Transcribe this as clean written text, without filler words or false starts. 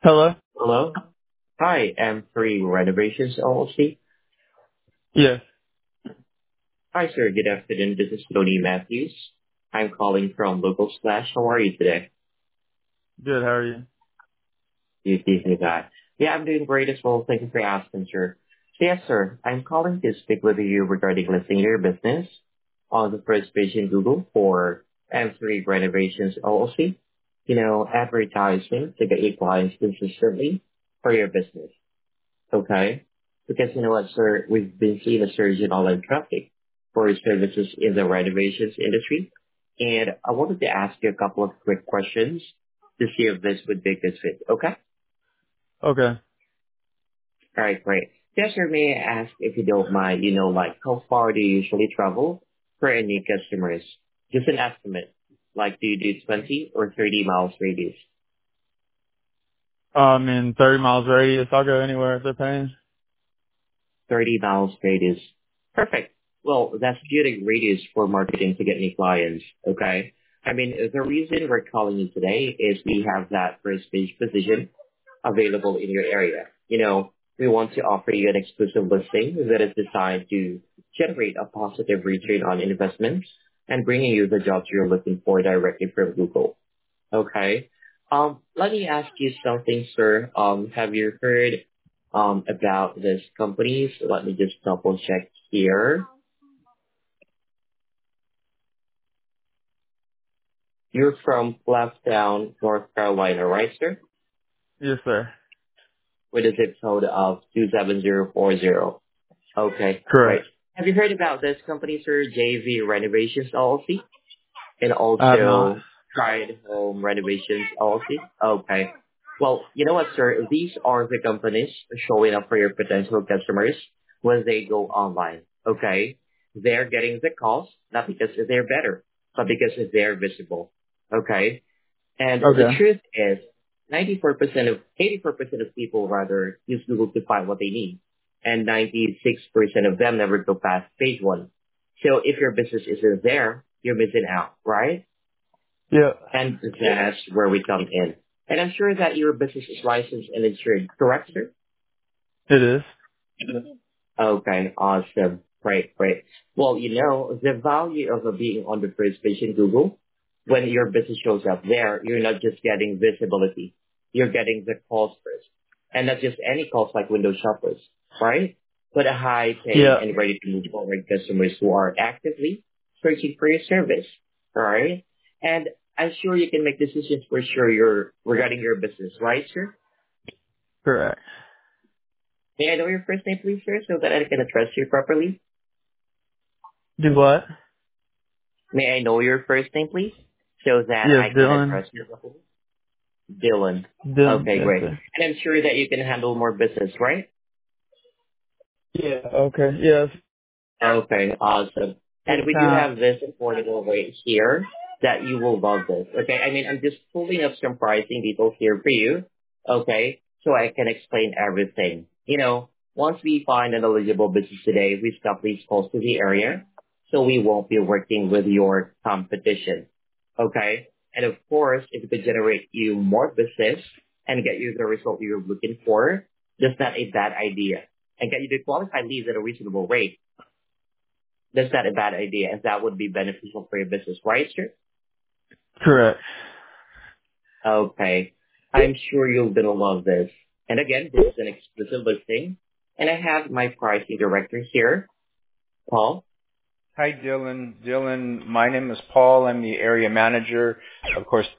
Hello? Hello. Hi, M3 Renovations LLC. Yes. Hi, sir. Good afternoon. This is Tony Matthews. I'm calling from Local Slash. How are you today? Good, how are you? You see that? Yeah, I'm doing great as well. Thank you for asking, sir. So, yes, sir. I'm calling to speak with you regarding listing your business on the first page in Google for M3 Renovations LLC. Advertising to get your clients consistently for your business. Okay. Because you know what, sir, we've been seeing a surge in online traffic for services in the renovations industry. And I wanted to ask you a couple of quick questions to see if this would be a good fit. Okay? Okay. All right, great. Yes, sir, may I ask if you don't mind, like how far do you usually travel for any customers? Just an estimate. Like, do you do 20 or 30 miles radius? In 30 miles radius, I'll go anywhere if they're paying. 30 miles radius. Perfect. Well, that's good radius for marketing to get new clients. Okay. I mean, the reason we're calling you today is we have that first page position available in your area. We want to offer you an exclusive listing that is designed to generate a positive return on investments and bringing you the jobs you're looking for directly from Google. Okay. Let me ask you something, sir. Have you heard about this company? So let me just double check here. You're from Blufftown, North Carolina, right, sir? Yes, sir. With a zip code of 27040. Okay, great. Correct. Have you heard about this company, sir? JV Renovations LLC? And I have not. also Tried Home Renovations LLC? Okay. Well, you know what, sir? These are the companies showing up for your potential customers when they go online. Okay? They're getting the calls, not because they're better, but because they're visible. Okay? And the Okay. truth is, 84% of people rather use Google to find what they need. And 96% of them never go past page one. So if your business isn't there, you're missing out, right? Yeah. And that's where we come in. And I'm sure that your business is licensed and insured, correct, sir? It is. Okay, awesome. Great, great. Well, the value of being on the first page in Google, when your business shows up there, you're not just getting visibility. You're getting the calls first. And not just any calls like window shoppers, right? But a high paying Yeah. and ready to move forward customers who are actively searching for your service, right? And I'm sure you can make decisions for sure regarding your business, right, sir? Correct. May I know your first name, please, sir, so that I can address you properly? Do what? May I know your first name, please, so that Yes, I can Dylan. address you properly? Dylan. Dylan, Okay, yes, great. sir. And I'm sure that you can handle more business, right? Yeah, okay. Yes. Okay, awesome. And What we do kind? have this affordable rate here that you will love this. Okay, I mean, I'm just pulling up some pricing details here for you. Okay, so I can explain everything. Once we find an eligible business today, we stop these calls to the area, so we won't be working with your competition. Okay, and of course, if it could generate you more business and get you the result you're looking for, that's not a bad idea. And get you the qualified leads at a reasonable rate, that's not a bad idea, and that would be beneficial for your business, right, sir? Correct. Okay. I'm sure you're gonna love this. And again, this is an exclusive listing, and I have my pricing director here, Paul. Hi, Dylan. Dylan, my name is Paul. I'm the area manager. Of course,